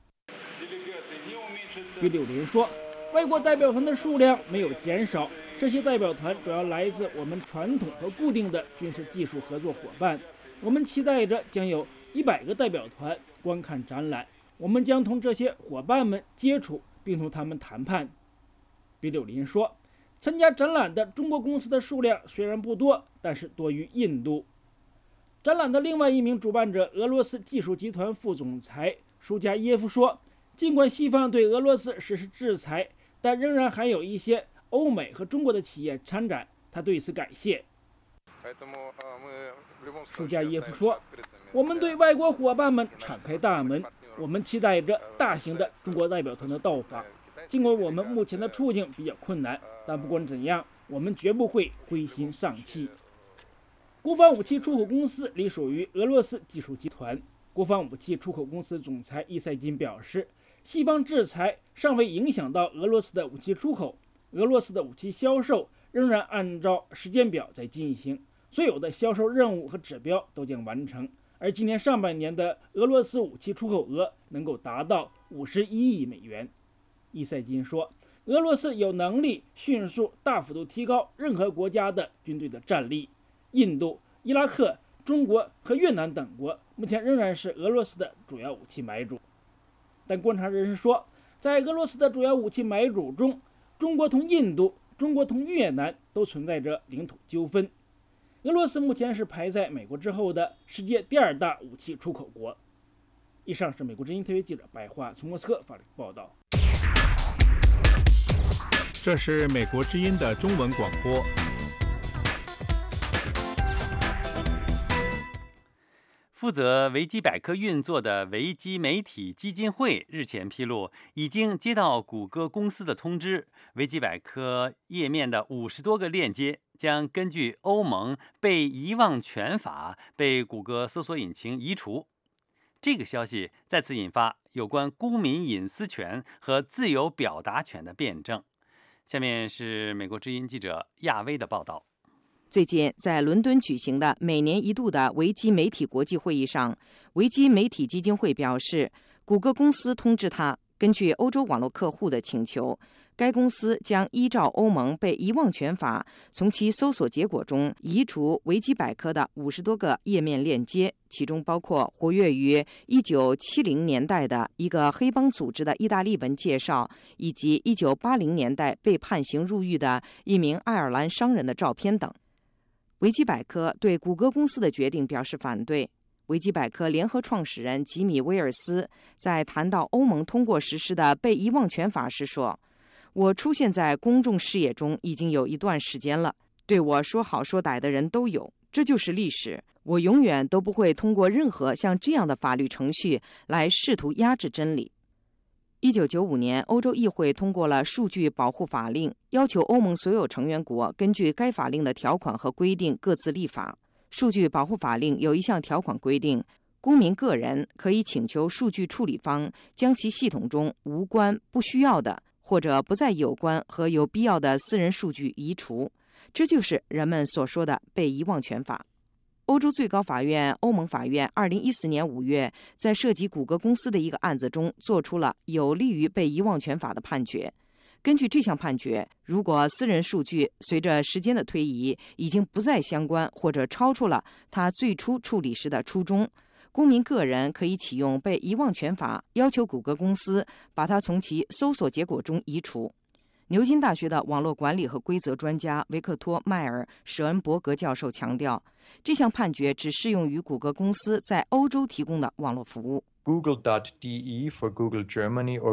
比柳林说，外国代表团的数量没有减少，这些代表团主要来自我们传统和固定的军事技术合作伙伴。我们期待着将有100个代表团观看展览，我们将同这些伙伴们接触并同他们谈判。比柳林说，参加展览的中国公司的数量虽然不多，但是多于印度。展览的另外一名主办者，俄罗斯技术集团副总裁舒加耶夫说，尽管西方对俄罗斯实施制裁，但仍然还有一些欧美和中国的企业参展，他对此感谢。舒加耶夫说，我们对外国伙伴们敞开大门，我们期待着大型的中国代表团的到访。尽管我们目前的处境比较困难，但不管怎样，我们绝不会灰心丧气。国防武器出口公司隶属于俄罗斯技术集团。国防武器出口公司总裁伊塞金表示，西方制裁尚未影响到俄罗斯的武器出口，俄罗斯的武器销售仍然按照时间表在进行，所有的销售任务和指标都将完成，而今年上半年的俄罗斯武器出口额能够达到51亿美元。伊塞金说，俄罗斯有能力迅速大幅度提高任何国家的军队的战力。印度、伊拉克、中国和越南等国目前仍然是俄罗斯的主要武器买主。但观察人士说，在俄罗斯的主要武器买主中，中国同印度、中国同越南都存在着领土纠纷。俄罗斯目前是排在美国之后的世界第2大武器出口国。以上是美国之音特约记者白桦从莫斯科发来的报道。 这是美国之音的中文广播。 负责维基百科运作的维基媒体基金会日前披露，已经接到谷歌公司的通知，维基百科页面的50多个链接将根据欧盟被遗忘权法被谷歌搜索引擎移除。这个消息再次引发有关公民隐私权和自由表达权的辩证。下面是美国之音记者亚威的报道。 最近在伦敦举行的每年一度的维基媒体国际会议上，维基媒体基金会表示，谷歌公司通知他，根据欧洲网络客户的请求，该公司将依照欧盟被遗忘权法从其搜索结果中移除维基百科的50多个页面链接，其中包括活跃于1970年代的一个黑帮组织的意大利文介绍，以及1980年代被判刑入狱的一名爱尔兰商人的照片等。维基百科对谷歌公司的决定表示反对。维基百科联合创始人吉米·威尔斯在谈到欧盟通过实施的被遗忘权法时说，我出现在公众视野中已经有一段时间了，对我说好说歹的人都有，这就是历史。我永远都不会通过任何像这样的法律程序来试图压制真理。1995年，欧洲议会通过了数据保护法令，要求欧盟所有成员国根据该法令的条款和规定各自立法。数据保护法令有一项条款规定，公民个人可以请求数据处理方将其系统中无关、不需要的或者不再有关和有必要的私人数据移除，这就是人们所说的被遗忘权法。欧洲最高法院、欧盟法院2014年5月在涉及谷歌公司的一个案子中做出了有利于被遗忘权法的判决。根据这项判决，如果私人数据随着时间的推移已经不再相关或者超出了他最初处理时的初衷，公民个人可以启用被遗忘权法，要求谷歌公司把它从其搜索结果中移除。牛津大学的网络管理和规则专家维克托·迈尔·舍恩伯格教授强调，这项判决只适用于谷歌公司在欧洲提供的网络服务。 Google.de for Google Germany or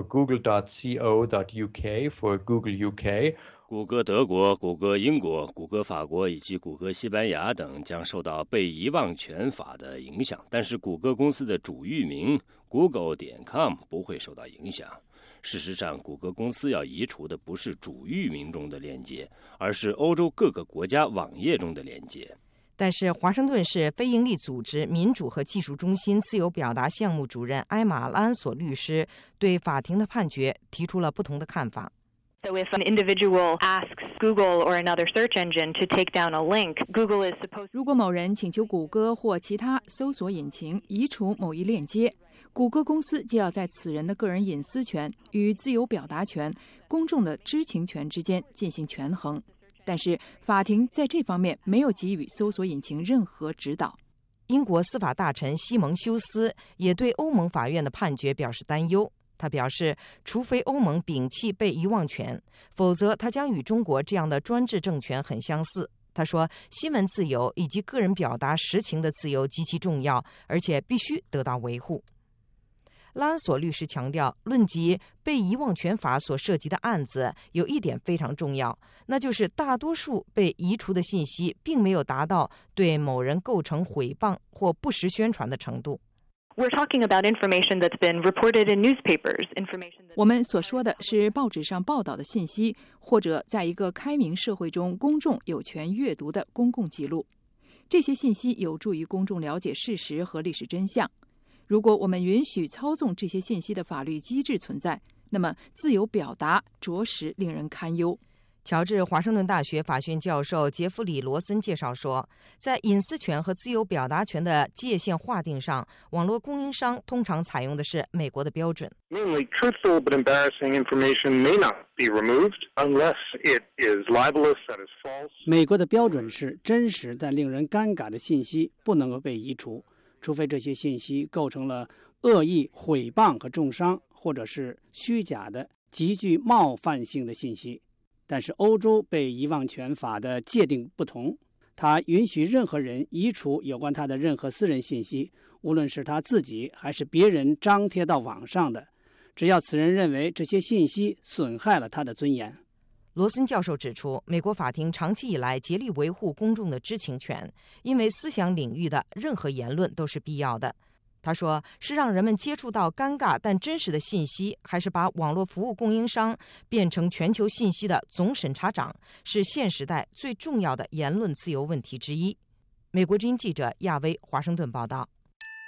Google.co.uk for Google UK。 谷歌德国、谷歌英国、谷歌法国以及谷歌西班牙等将受到被遗忘权法的影响，但是谷歌公司的主域名 google.com 不会受到影响。事实上，谷歌公司要移除的不是主域名中的链接，而是欧洲各个国家网页中的链接。 但是，华盛顿市非营利组织民主和技术中心自由表达项目主任埃玛·拉恩索律师对法庭的判决提出了不同的看法。 So if an individual asks Google or another search engine to take down a link, Google is supposed. 如果某人请求谷歌或其他搜索引擎移除某一链接，谷歌公司就要在此人的个人隐私权与自由表达权、公众的知情权之间进行权衡。但是法庭在这方面没有给予搜索引擎任何指导。 英国司法大臣西蒙修斯也对欧盟法院的判决表示担忧。他表示，除非欧盟摒弃被遗忘权，否则他将与中国这样的专制政权很相似。他说，新闻自由以及个人表达实情的自由极其重要，而且必须得到维护。拉恩索律师强调，论及被遗忘权法所涉及的案子，有一点非常重要，那就是大多数被移除的信息并没有达到对某人构成毁谤或不实宣传的程度。 We're talking about information that's been reported in newspapers, information. 我们所说的是报纸上报道的信息，或者在一个开明社会中公众有权阅读的公共记录。这些信息有助于公众了解事实和历史真相。如果我们允许操纵这些信息的法律机制存在，那么自由表达着实令人堪忧。 乔治华盛顿大学法学教授杰弗里·罗森介绍说，在隐私权和自由表达权的界限划定上，网络供应商通常采用的是美国的标准。 Mainly truthful but embarrassing information may not be removed unless it is libelous, that is false. 美国的标准是真实但令人尴尬的信息不能够被移除，除非这些信息构成了恶意毁谤和重伤，或者是虚假的极具冒犯性的信息。但是欧洲被遗忘权法的界定不同，它允许任何人移除有关他的任何私人信息，无论是他自己还是别人张贴到网上的，只要此人认为这些信息损害了他的尊严。 罗森教授指出，美国法庭长期以来竭力维护公众的知情权，因为思想领域的任何言论都是必要的。他说，是让人们接触到尴尬但真实的信息，还是把网络服务供应商变成全球信息的总审查长，是现时代最重要的言论自由问题之一。美国之音记者亚薇华盛顿报道。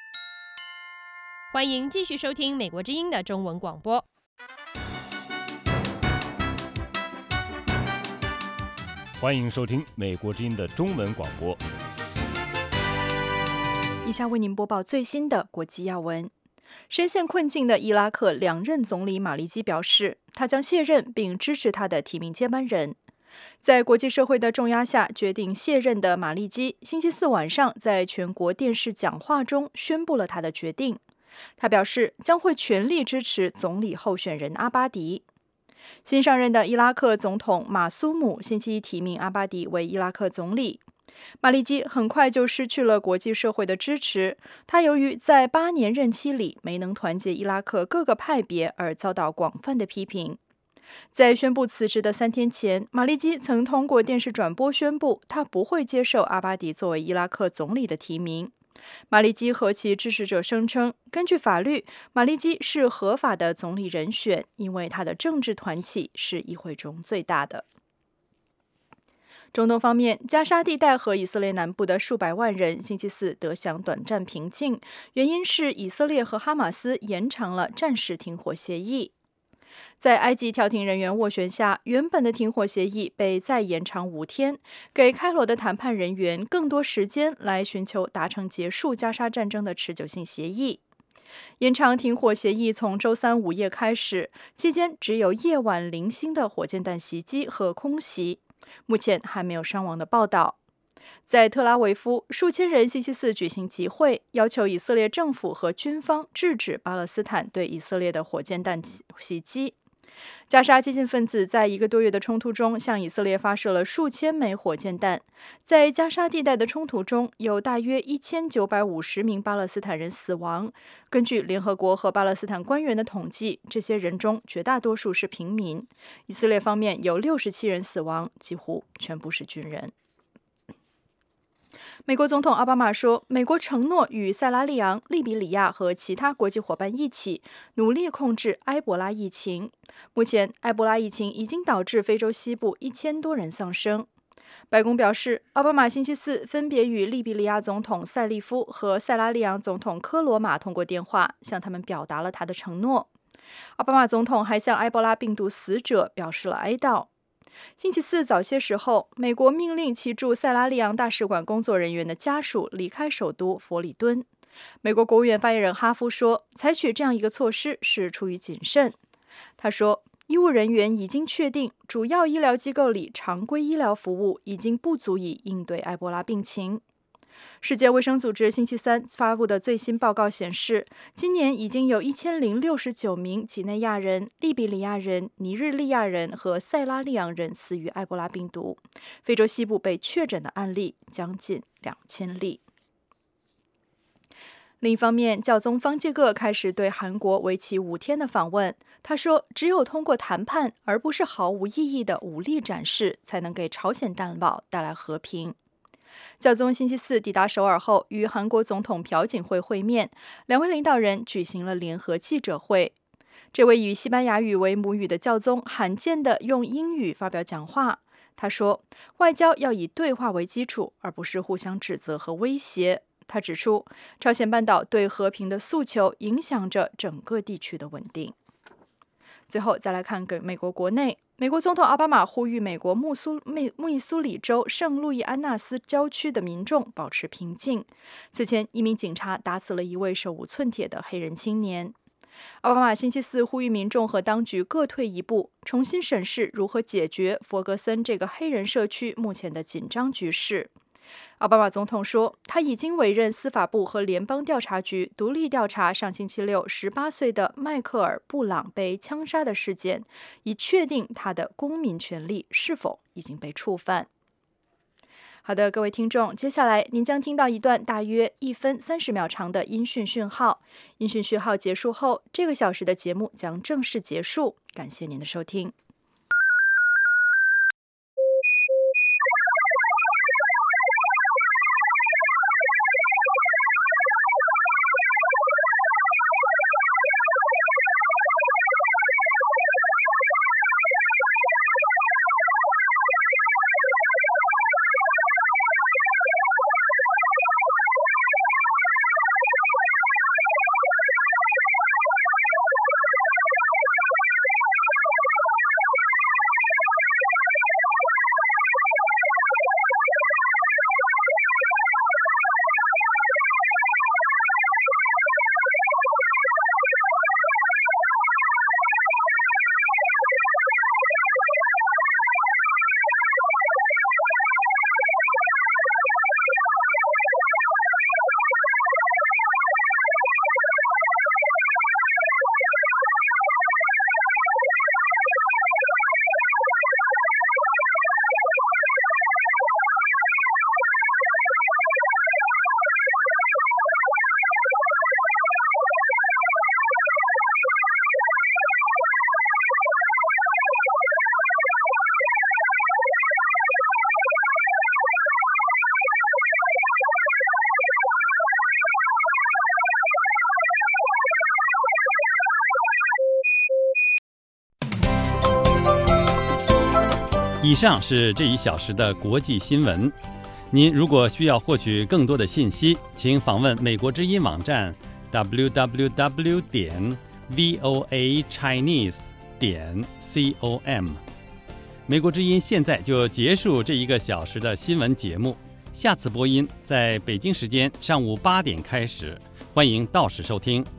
欢迎继续收听美国之音的中文广播。 欢迎收听美国之音的中文广播。 以下为您播报最新的国际要闻。深陷困境的伊拉克两任总理马利基表示，他将卸任并支持他的提名接班人。在国际社会的重压下决定卸任的马利基，星期四晚上在全国电视讲话中宣布了他的决定。他表示将会全力支持总理候选人阿巴迪。新上任的伊拉克总统马苏姆星期一提名阿巴迪为伊拉克总理。马利基很快就失去了国际社会的支持，他由于在8年任期里没能团结伊拉克各个派别而遭到广泛的批评。在宣布辞职的3天前，马利基曾通过电视转播宣布他不会接受阿巴迪作为伊拉克总理的提名。马利基和其支持者声称，根据法律，马利基是合法的总理人选，因为他的政治团体是议会中最大的。中东方面，加沙地带和以色列南部的数百万人星期四得享短暂平静，原因是以色列和哈马斯延长了暂时停火协议。 在埃及调停人员斡旋下，原本的停火协议被再延长5天，给开罗的谈判人员更多时间来寻求达成结束加沙战争的持久性协议。延长停火协议从周三午夜开始，期间只有夜晚零星的火箭弹袭击和空袭，目前还没有伤亡的报道。在特拉维夫，数千人星期四举行集会，要求以色列政府和军方制止巴勒斯坦对以色列的火箭弹袭击。加沙激进分子在1个多月的冲突中向以色列发射了数千枚火箭弹。在加沙地带的冲突中，有大约1950名巴勒斯坦人死亡。根据联合国和巴勒斯坦官员的统计，这些人中绝大多数是平民。以色列方面有67人死亡，几乎全部是军人。美国总统奥巴马说，美国承诺与塞拉利昂、利比里亚和其他国际伙伴一起努力控制埃博拉疫情。目前，埃博拉疫情已经导致非洲西部1000多人丧生。白宫表示，奥巴马星期四分别与利比里亚总统塞利夫和塞拉利昂总统科罗马通过电话，向他们表达了他的承诺。奥巴马总统还向埃博拉病毒死者表示了哀悼。星期四早些时候，美国命令其驻塞拉利昂大使馆工作人员的家属离开首都佛里敦。美国国务院发言人哈夫说，采取这样一个措施是出于谨慎。他说，医务人员已经确定，主要医疗机构里常规医疗服务已经不足以应对埃博拉病情。世界卫生组织星期三发布的最新报告显示，今年已经有1069名几内亚人、利比里亚人、尼日利亚人和塞拉利昂人死于埃博拉病毒。非洲西部被确诊的案例将近2000例。另一方面，教宗方济各开始对韩国为期5天的访问。他说，只有通过谈判，而不是毫无意义的武力展示，才能给朝鲜半岛带来和平。教宗星期四抵达首尔后，与韩国总统朴槿惠会面，两位领导人举行了联合记者会。这位以西班牙语为母语的教宗罕见地用英语发表讲话。他说，外交要以对话为基础，而不是互相指责和威胁。他指出，朝鲜半岛对和平的诉求影响着整个地区的稳定。最后再来看美国国内，美国总统奥巴马呼吁美国密苏里州圣路易安纳斯郊区的民众保持平静。此前，一名警察打死了一位手无寸铁的黑人青年。奥巴马星期四呼吁民众和当局各退一步，重新审视如何解决佛格森这个黑人社区目前的紧张局势。奥巴马总统说，他已经委任司法部和联邦调查局独立调查上星期六18岁的迈克尔·布朗被枪杀的事件，以确定他的公民权利是否已经被触犯。好的，各位听众，接下来您将听到一段大约1分30秒长的音讯讯号。音讯讯号结束后，这个小时的节目将正式结束。感谢您的收听。 以上是这1小时的国际新闻。您如果需要获取更多的信息，请访问美国之音网站 www.voachinese .com。美国之音现在就结束这1个小时的新闻节目，下次播音在北京时间上午8点开始，欢迎到时收听。